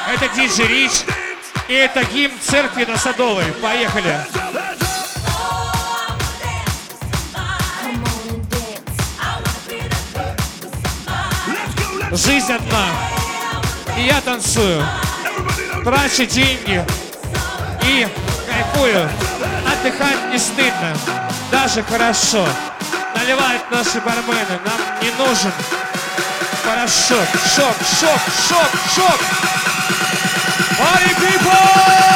Это Диджей Рич. И это гимн церкви на Садовой. Поехали. Жизнь одна. И я танцую. Трачу деньги. И кайфую. Отдыхать не стыдно. Даже хорошо. Наливают наши бармены. Нам не нужен порошок. Шок, шок, шок, шок. Party people!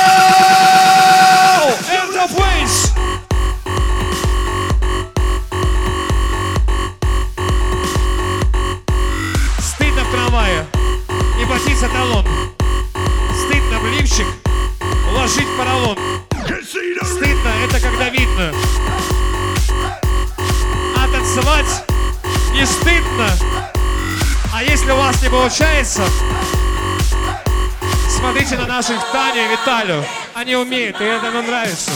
In the place! Стыдно в трамвае не платить за талон. Стыдно в лифчик уложить в поролон. Стыдно — это когда видно. А танцевать не стыдно. А если у вас не получается, смотрите на наших Таню и Виталию. Они умеют, и это нам нравится.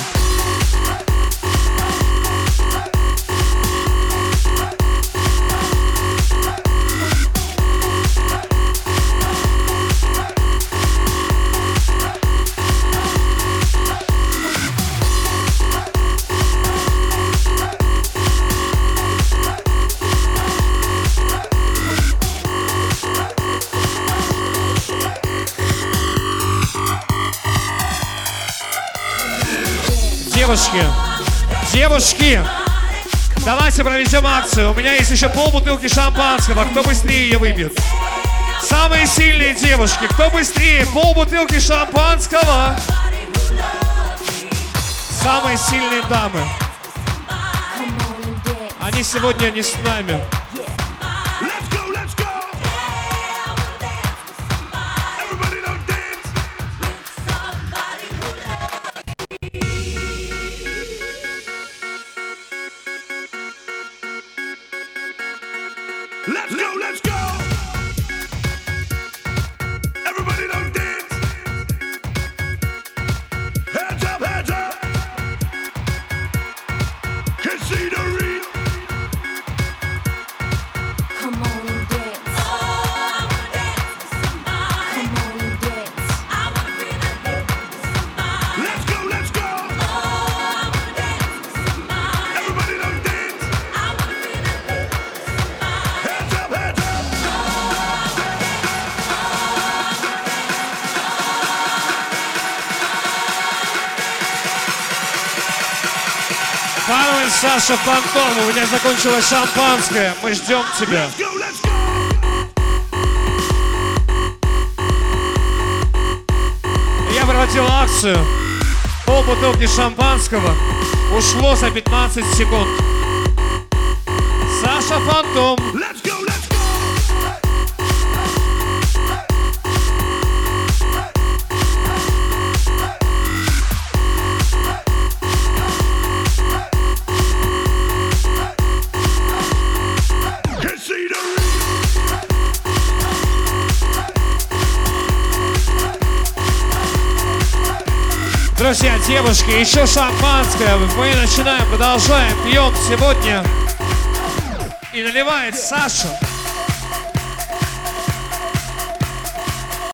Девушки, давайте проведем акцию. У меня есть еще полбутылки шампанского. Кто быстрее ее выпьет? Самые сильные девушки. Кто быстрее? Полбутылки шампанского. Самые сильные дамы. Они сегодня не с нами. Let's go! Everybody don't dance. Hands up, hands up. Can see the read. Come on and dance. Oh, I wanna dance with somebody. Come on and dance. I wanna be that girl with somebody. Let's go. Oh, I wanna dance with somebody. Everybody don't dance. I wanna be that girl with somebody. Hands up, hands up. Пароль Саша Фантом. У меня закончилось шампанское. Мы ждем тебя. Let's go. Я проводил акцию. Полбутылки шампанского ушло за 15 секунд. Саша Фантом. Let's go. Can see the read. Друзья, девушки, еще шампанское. Мы начинаем, продолжаем, пьем сегодня. И наливает Саша.